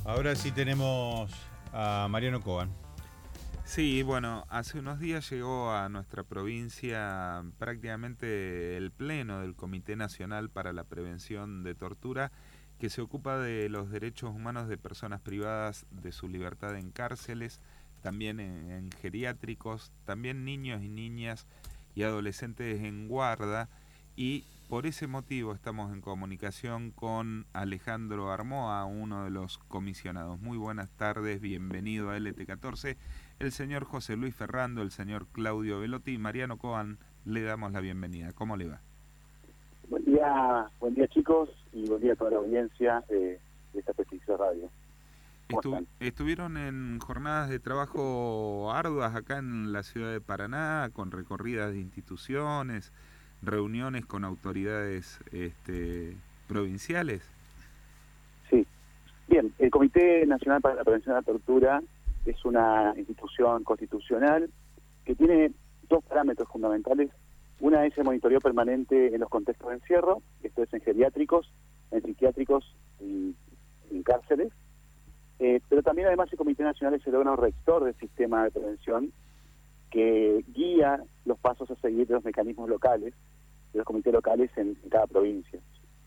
Ahora sí tenemos a Mariano Coban. Sí, bueno, hace unos días llegó a nuestra provincia prácticamente el pleno del Comité Nacional para la Prevención de Tortura, que se ocupa de los derechos humanos de personas privadas de su libertad en cárceles, también en geriátricos, también niños y niñas y adolescentes en guarda, y por ese motivo estamos en comunicación con Alejandro Armoa, uno de los comisionados. Muy buenas tardes, bienvenido a LT14. El señor José Luis Ferrando, el señor Claudio Velotti y Mariano Coban, le damos la bienvenida. ¿Cómo le va? Buen día chicos, y buen día a toda la audiencia de esta prestigiosa radio. Estuvieron en jornadas de trabajo arduas acá en la ciudad de Paraná, con recorridas de instituciones, reuniones con autoridades provinciales. Sí, bien, el Comité Nacional para la Prevención de la Tortura es una institución constitucional que tiene dos parámetros fundamentales. Una es el monitoreo permanente en los contextos de encierro, esto es en geriátricos, en psiquiátricos y en cárceles, pero también además el Comité Nacional es el órgano rector del sistema de prevención que guía los pasos a seguir de los mecanismos locales, de los comités locales en cada provincia.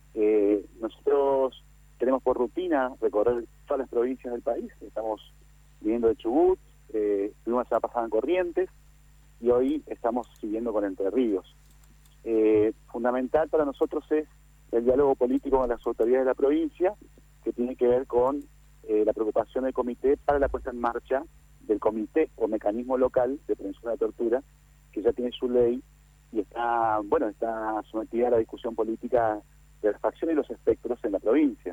Nosotros tenemos por rutina recorrer todas las provincias del país. Estamos viniendo de Chubut, estuvimos la semana pasada en Corrientes y hoy estamos siguiendo con Entre Ríos. Fundamental para nosotros es el diálogo político con las autoridades de la provincia, que tiene que ver con la preocupación del comité para la puesta en marcha del comité o mecanismo local de prevención de la tortura, que ya tiene su ley y está sometida a la discusión política de las facciones y los espectros en la provincia.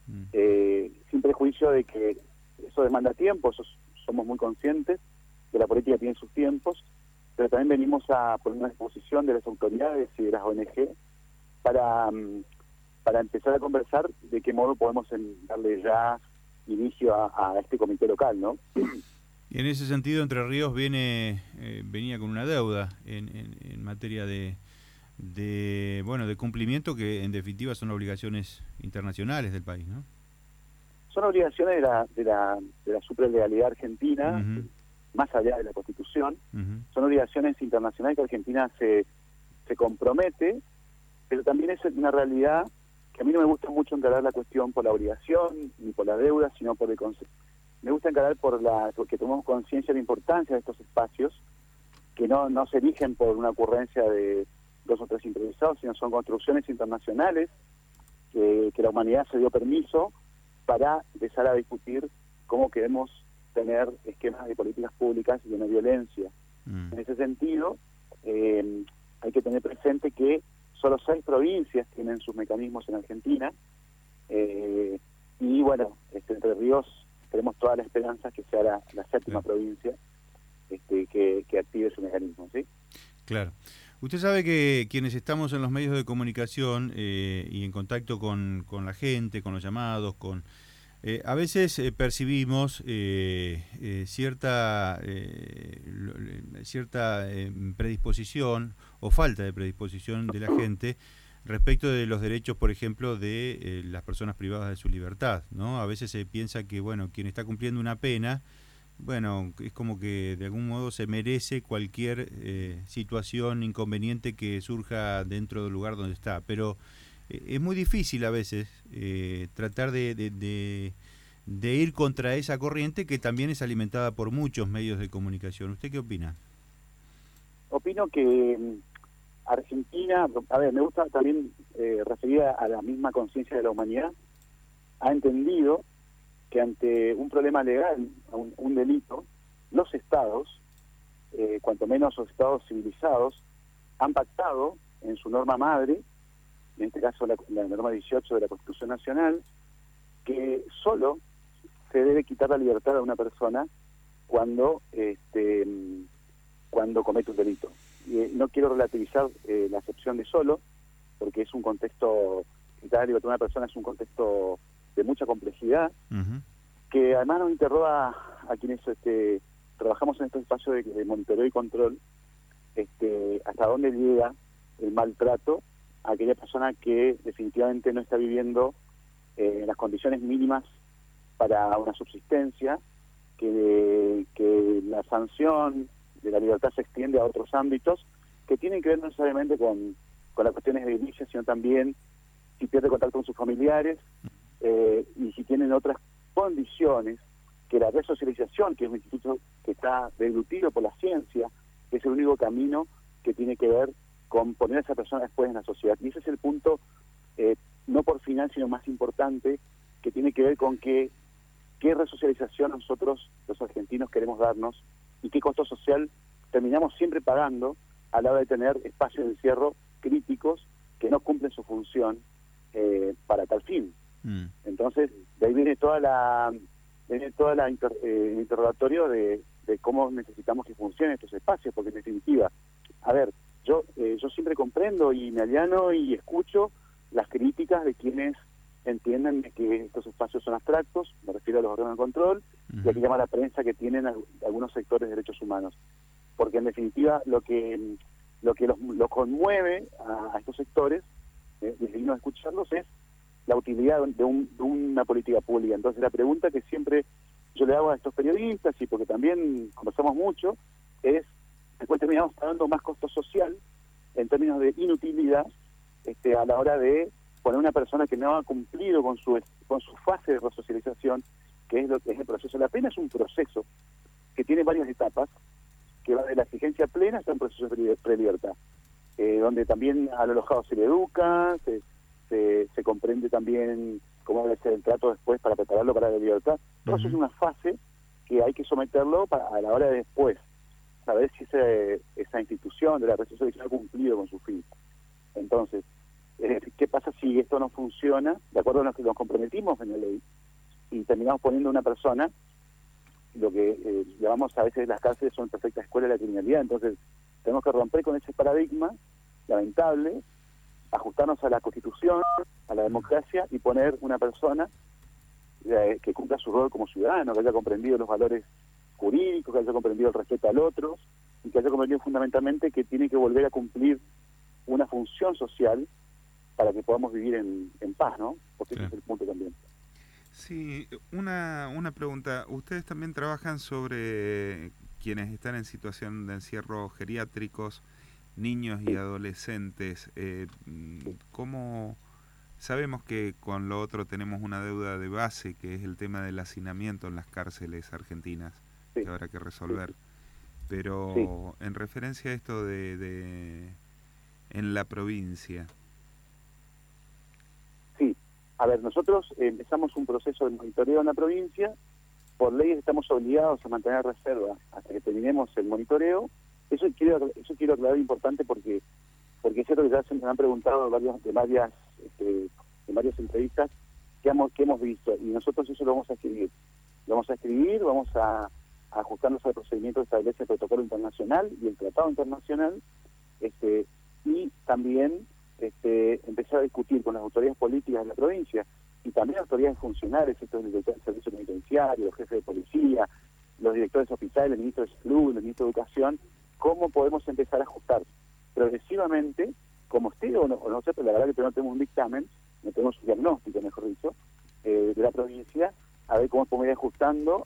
Sin prejuicio de que eso demanda tiempo, somos muy conscientes que la política tiene sus tiempos, pero también venimos a poner una disposición de las autoridades y de las ONG para empezar a conversar de qué modo podemos darle ya inicio a este comité local, ¿no? Y en ese sentido, Entre Ríos venía con una deuda en materia de cumplimiento, que en definitiva son obligaciones internacionales del país, ¿no? Son obligaciones de la superlegalidad argentina, más allá de la Constitución. Son obligaciones internacionales que Argentina se compromete, pero también es una realidad que a mí no me gusta mucho encarar la cuestión por la obligación ni por la deuda, sino por el concepto. Me gusta encarar porque tomamos conciencia de la importancia de estos espacios, que no se erigen por una ocurrencia de dos o tres improvisados, sino son construcciones internacionales que la humanidad se dio permiso para empezar a discutir cómo queremos tener esquemas de políticas públicas y de no violencia. En ese sentido, hay que tener presente que solo 6 provincias tienen sus mecanismos en Argentina, y bueno, Entre Ríos tenemos toda la esperanza que sea la 7ª provincia que active su mecanismo, ¿sí? Claro. Usted sabe que quienes estamos en los medios de comunicación y en contacto con la gente, con los llamados, a veces percibimos cierta predisposición o falta de predisposición de la gente respecto de los derechos, por ejemplo, de las personas privadas de su libertad, ¿no? A veces se piensa que, quien está cumpliendo una pena, es como que de algún modo se merece cualquier situación inconveniente que surja dentro del lugar donde está, pero es muy difícil a veces tratar de ir contra esa corriente que también es alimentada por muchos medios de comunicación. ¿Usted qué opina? Opino que Argentina, me gusta también referir a la misma conciencia de la humanidad, ha entendido que ante un problema legal, un delito, los estados, cuanto menos los estados civilizados, han pactado en su norma madre, en este caso la norma 18 de la Constitución Nacional, que solo se debe quitar la libertad a una persona cuando comete un delito. Y no quiero relativizar la acepción de solo, porque es un contexto, quitar la libertad a una persona es un contexto de mucha complejidad, que además nos interroga a quienes trabajamos en estos espacios de monitoreo y control, hasta dónde llega el maltrato a aquella persona que definitivamente no está viviendo en las condiciones mínimas para una subsistencia, que la sanción de la libertad se extiende a otros ámbitos que tienen que ver no necesariamente con las cuestiones de edilicia, sino también si pierde contacto con sus familiares y si tienen otras condiciones, que la resocialización, que es un instituto que está deglutido por la ciencia, es el único camino que tiene que ver con poner a esa persona después en la sociedad. Y ese es el punto, no por final, sino más importante, que tiene que ver con qué resocialización nosotros, los argentinos, queremos darnos y qué costo social terminamos siempre pagando a la hora de tener espacios de encierro críticos que no cumplen su función para tal fin. Entonces, de ahí viene el interrogatorio de cómo necesitamos que funcionen estos espacios, porque en definitiva, a ver, yo siempre comprendo y me allano y escucho las críticas de quienes entienden que estos espacios son abstractos, me refiero a los órganos de control, y aquí llama la prensa que tienen algunos sectores de derechos humanos. Porque en definitiva lo que los conmueve a estos sectores, es digno de escucharlos, es la utilidad de una política pública. Entonces la pregunta que siempre yo le hago a estos periodistas, y porque también conversamos mucho, es, después terminamos pagando más costo social en términos de inutilidad a la hora de poner una persona que no ha cumplido con su fase de resocialización, que es lo que es el proceso. La pena es un proceso que tiene varias etapas, que va de la exigencia plena hasta un proceso de prelibertad, donde también al alojado se le educa, se comprende también cómo debe ser el trato después para prepararlo para la libertad. Todo eso es una fase que hay que someterlo a la hora de después saber si esa institución de la resocialización ha cumplido con su fin. Entonces, ¿qué pasa si esto no funciona de acuerdo a lo que nos comprometimos en la ley y terminamos poniendo una persona, lo que llamamos a veces las cárceles son perfectas escuelas de la criminalidad? Entonces tenemos que romper con ese paradigma lamentable, ajustarnos a la Constitución, a la democracia, y poner una persona que cumpla su rol como ciudadano, que haya comprendido los valores jurídicos, que haya comprendido el respeto al otro, y que haya comprendido fundamentalmente que tiene que volver a cumplir una función social para que podamos vivir en paz, ¿no? Porque ese es el punto también. Sí, una pregunta. Ustedes también trabajan sobre quienes están en situación de encierro geriátricos, niños y adolescentes. ¿Cómo sabemos que con lo otro tenemos una deuda de base, que es el tema del hacinamiento en las cárceles argentinas, sí, que habrá que resolver? Pero sí, en referencia a esto de en la provincia. Sí, a ver, nosotros empezamos un proceso de monitoreo en la provincia. Por ley estamos obligados a mantener reserva hasta que terminemos el monitoreo. Eso quiero aclarar, importante, porque es cierto que ya se me han preguntado en varias entrevistas que hemos visto, y nosotros eso lo vamos a escribir. Vamos a ajustarnos al procedimiento que establece el protocolo internacional y el tratado internacional, y también empezar a discutir con las autoridades políticas de la provincia y también autoridades funcionales, estos directores del servicio penitenciario, los jefes de policía, los directores hospitales, el ministro de Salud, el ministro de Educación, cómo podemos empezar a ajustar progresivamente, como esté o no sé, pero la verdad que no tenemos un dictamen, no tenemos un diagnóstico, mejor dicho, de la provincia, a ver cómo podemos ir ajustando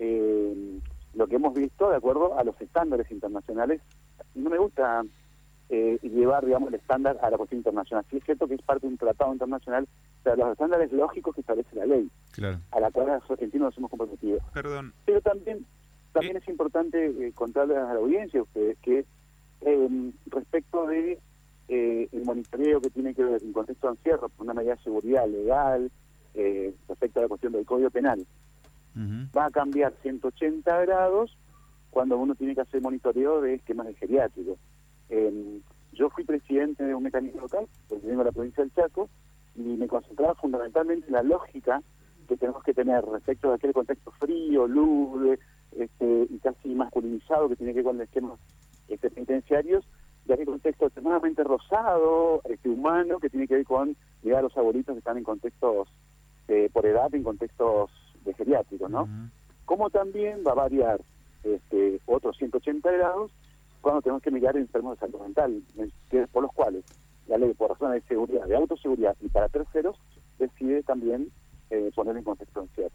lo que hemos visto de acuerdo a los estándares internacionales. No me gusta llevar, digamos, el estándar a la cuestión internacional. Sí es cierto que es parte de un tratado internacional, pero los estándares lógicos que establece la ley, claro, a la cual los argentinos nos hemos comprometido. Perdón. Pero también es importante contarles a la audiencia, a ustedes, que respecto de el monitoreo que tiene que ver en contexto de encierro, por una medida de seguridad legal, respecto a la cuestión del Código Penal, va a cambiar 180 grados cuando uno tiene que hacer monitoreo de esquemas de geriátricos. Yo fui presidente de un mecanismo local, porque vengo de la provincia del Chaco, y me concentraba fundamentalmente en la lógica que tenemos que tener respecto de aquel contexto frío, lúgubre, y casi masculinizado que tiene que ver con los esquemas penitenciarios, de aquel contexto extremadamente rosado, humano, que tiene que ver con llegar a los abuelitos que están en contextos por edad, en contextos de geriátricos, ¿no? Como también va a variar otros 180 grados cuando tenemos que mirar enfermos de salud mental, por los cuales la ley, por razones de seguridad, de autoseguridad y para terceros, decide también poner en contexto de encierro.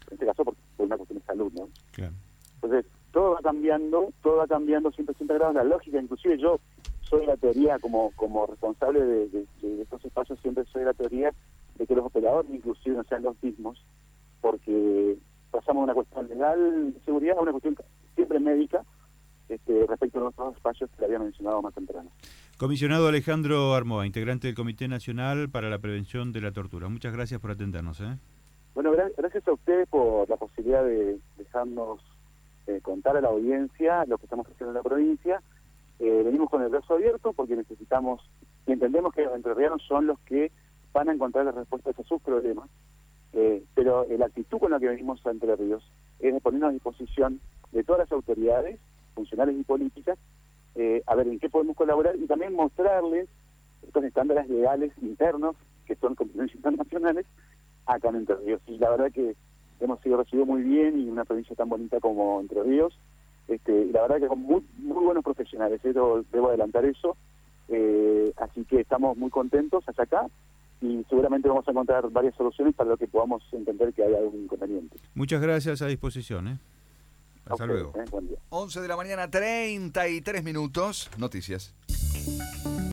en este caso por una cuestión de salud, ¿no? Claro. Entonces, todo va cambiando 180 grados, la lógica, inclusive yo soy la teoría, como responsable de estos espacios, siempre soy la teoría de que los operadores inclusive no sean los mismos, porque pasamos de una cuestión legal de seguridad a una cuestión siempre médica, respecto a los otros espacios que le había mencionado más temprano. Comisionado Alejandro Armoa, integrante del Comité Nacional para la Prevención de la Tortura. Muchas gracias por atendernos. Bueno, gracias a ustedes por la posibilidad de dejarnos contar a la audiencia lo que estamos haciendo en la provincia. Venimos con el brazo abierto porque necesitamos y entendemos que los entrerrianos son los que van a encontrar las respuestas a sus problemas, pero la actitud con la que venimos a Entre Ríos es de ponernos a disposición de todas las autoridades, funcionales y políticas, a ver en qué podemos colaborar y también mostrarles estos estándares legales internos que son competencias internacionales acá en Entre Ríos. Y la verdad que hemos sido recibidos muy bien y una provincia tan bonita como Entre Ríos, y la verdad que con muy buenos profesionales, debo adelantar eso, así que estamos muy contentos hasta acá y seguramente vamos a encontrar varias soluciones para lo que podamos entender que hay algún inconveniente. Muchas gracias, a disposición. Hasta luego. Buen día. 11 de la mañana, 33 minutos. Noticias.